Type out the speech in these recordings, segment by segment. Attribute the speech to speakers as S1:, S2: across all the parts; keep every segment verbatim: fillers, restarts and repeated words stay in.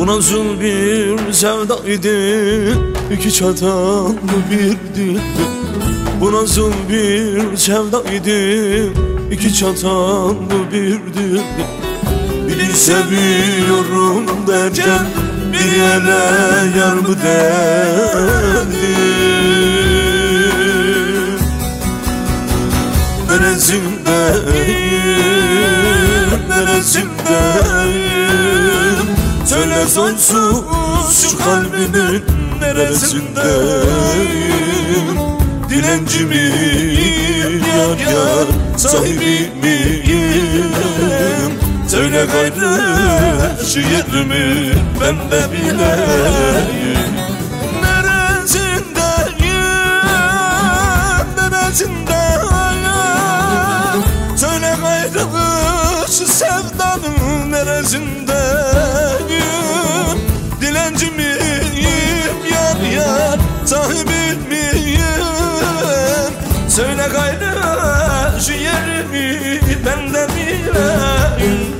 S1: Bu nasıl bir sevdaydı, iki çatallı bir dildi. Bu nasıl bir sevdaydı, iki çatallı bir dildi. Biri seviyorum derken bir yere yar mı derdi? Neresindeyim, neresindeyim? Söyle sonsuz şu kalbinin neresindeyim? Dilenci miyim, yar yar sahibi miyim? Söyle gayrı şu yerimi ben de bileyim. Neresindeyim, neresindeyim? Söyle gayrı şu sevdanın neresindeyim? Dilenci miyim, yar yar sahibi miyim? Söyle gayrı şu yerimi ben de bileyim.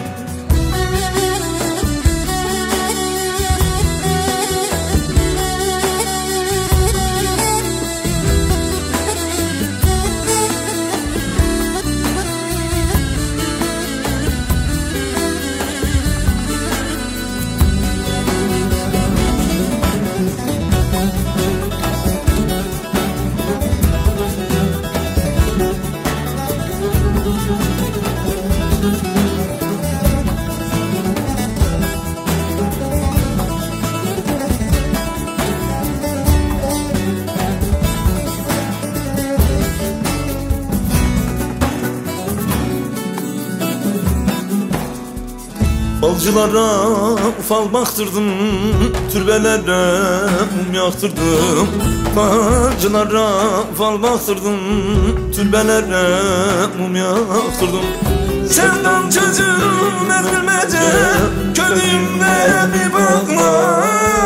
S1: Balcılara fal baktırdım, türbelere mum yaktırdım. Balcılara fal baktırdım, türbelere mum yaktırdım. Sevdam çocuğum ezilmece, köyümde bir bakma.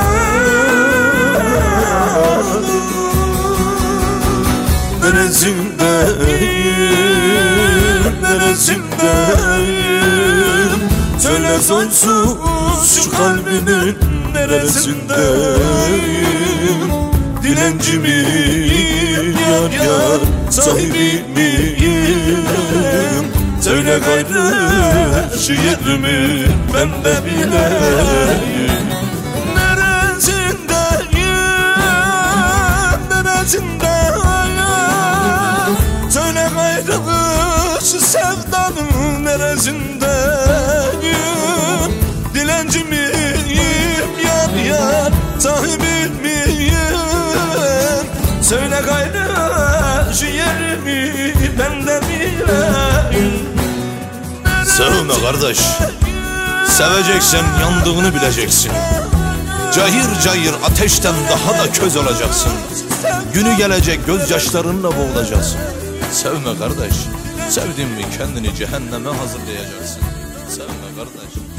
S1: Neresindeyim, neresindeyim? Söyle sonsuz şu kalbinin neresindeyim? Dilenci miyim, yar yar sahibi miyim? Söyle gayrı şu yerimi ben de bileyim. Neresindeyim, neresindeyim? Söyle gayrı şu sevdanın neresindeyim? Dilenci miyim, yar yar sahibi miyim? Söyle gayrı şu yerimi ben de bileyim.
S2: Sevme kardeş, seveceksen yandığını bileceksin. Cayır cayır ateşten daha da köz olacaksın. Günü gelecek gözyaşlarınla boğulacaksın. Sevme kardeş, sevdin mi kendini cehenneme hazırlayacaksın. Sevme kardeş.